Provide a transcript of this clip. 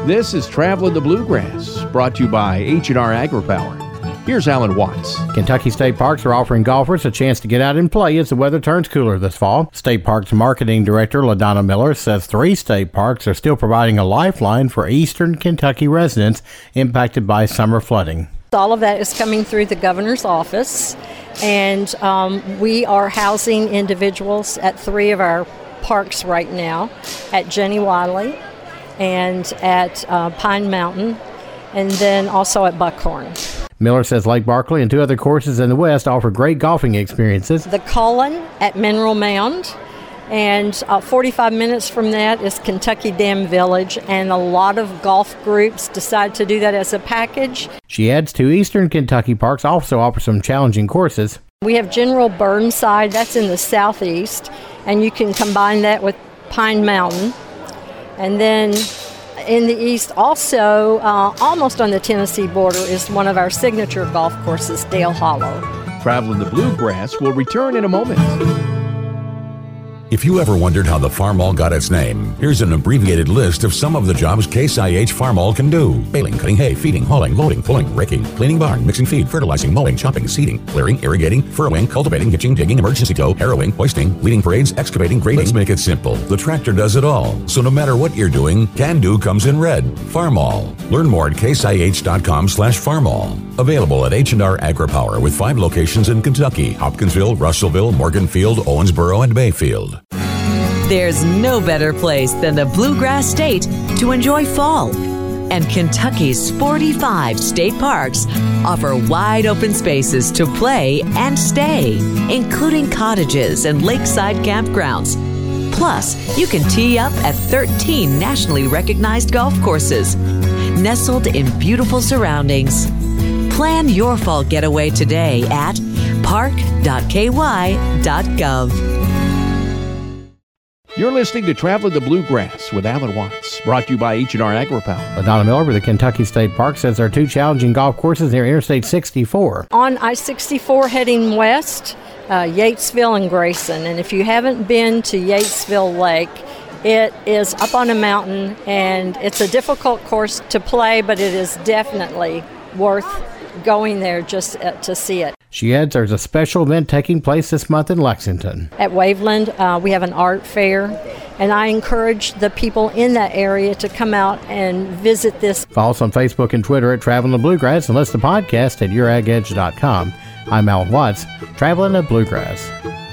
This is Traveling the Bluegrass, brought to you by H&R AgriPower. Here's Alan Watts. Kentucky State Parks are offering golfers a chance to get out and play as the weather turns cooler this fall. State Parks Marketing Director LaDonna Miller says 3 state parks are still providing a lifeline for eastern Kentucky residents impacted by summer flooding. All of that is coming through the governor's office, and we are housing individuals at 3 of our parks right now, at Jenny Wiley and at Pine Mountain, and then also at Buckhorn. Miller says Lake Barkley and 2 other courses in the West offer great golfing experiences. The Cullen at Mineral Mound, and 45 minutes from that is Kentucky Dam Village, and a lot of golf groups decide to do that as a package. She adds 2 eastern Kentucky parks also offer some challenging courses. We have General Burnside, that's in the southeast, and you can combine that with Pine Mountain. And then in the east, also, almost on the Tennessee border, is one of our signature golf courses, Dale Hollow. Traveling the Bluegrass will return in a moment. If you ever wondered how the Farmall got its name, here's an abbreviated list of some of the jobs Case IH Farmall can do. Baling, cutting hay, feeding, hauling, loading, pulling, raking, cleaning barn, mixing feed, fertilizing, mowing, chopping, seeding, clearing, irrigating, furrowing, cultivating, hitching, digging, emergency tow, harrowing, hoisting, leading parades, excavating, grading. Let's make it simple. The tractor does it all. So no matter what you're doing, Can Do comes in red. Farmall. Learn more at caseih.com/Farmall. Available at H&R AgriPower with 5 locations in Kentucky: Hopkinsville, Russellville, Morganfield, Owensboro, and Bayfield. There's no better place than the Bluegrass State to enjoy fall. And Kentucky's 45 state parks offer wide open spaces to play and stay, including cottages and lakeside campgrounds. Plus, you can tee up at 13 nationally recognized golf courses, nestled in beautiful surroundings. Plan your fall getaway today at park.ky.gov. You're listening to Traveling the Bluegrass with Alan Watts, brought to you by H&R AgriPower. LaDonna Miller with the Kentucky State Park says there are 2 challenging golf courses near Interstate 64. On I-64 heading west, Yatesville and Grayson. And if you haven't been to Yatesville Lake, it is up on a mountain, and it's a difficult course to play, but it is definitely worth going there just to see it. She adds there's a special event taking place this month in Lexington. At Waveland, we have an art fair, and I encourage the people in that area to come out and visit this. Follow us on Facebook and Twitter at Traveling the Bluegrass, and listen to the podcast at YourAgEdge.com. I'm Alan Watts, Traveling the Bluegrass.